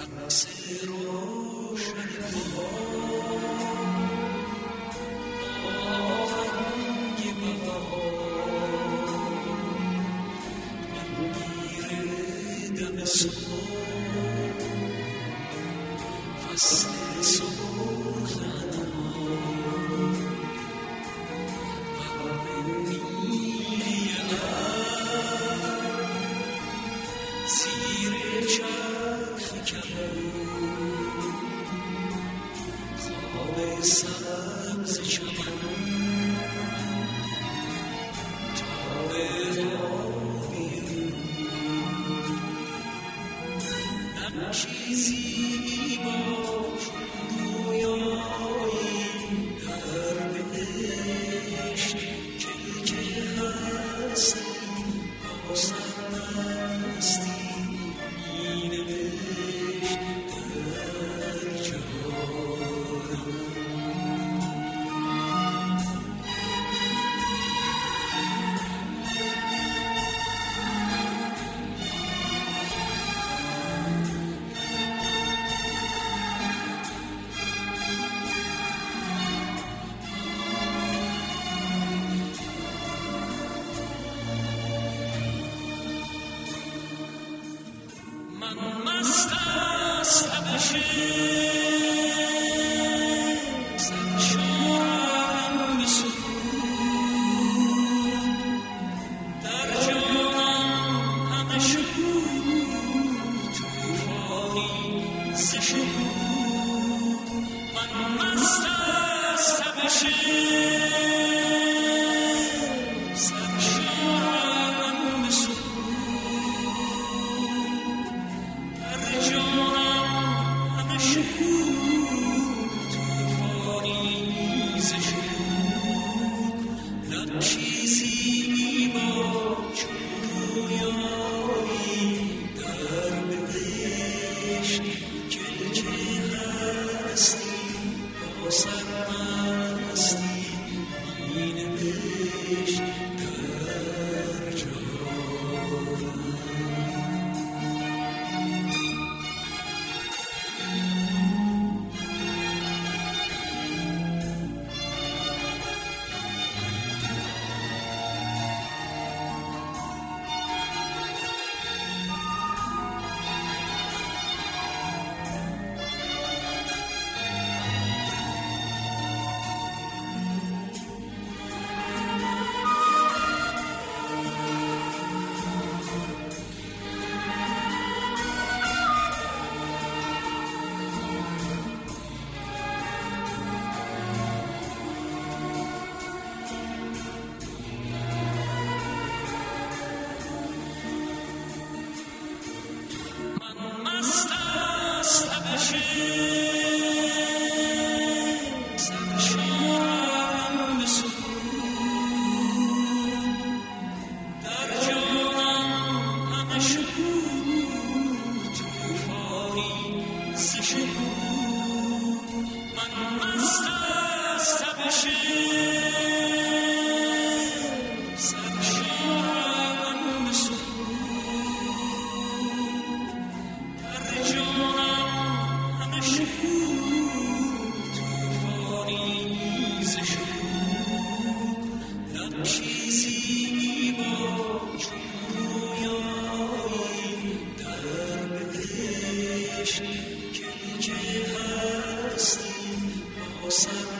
فصل روشن آهنگ بهار میگیره دم صبح فصل سوختن زیر چرخ کبود خواب سبز چمن تاب آبی نقشی زیباش گویایی در بهشت که هستی با سرمستی من مست از تبش سرشارم به سکوت در جانم همه شد طوفانی ز شهود من مست از تبش سرشارم به سکوت نقشی زیبا چون رویایی در بهشت که هستی با سرمستی مینوشت در جانم سرشارم به سکوت در جانم همه شد طوفانی ز شهود من مست از تبش سرشارم به سکوت در جانم همه شد نقشی زیبا چون رویایی در بهشت که هستی با سر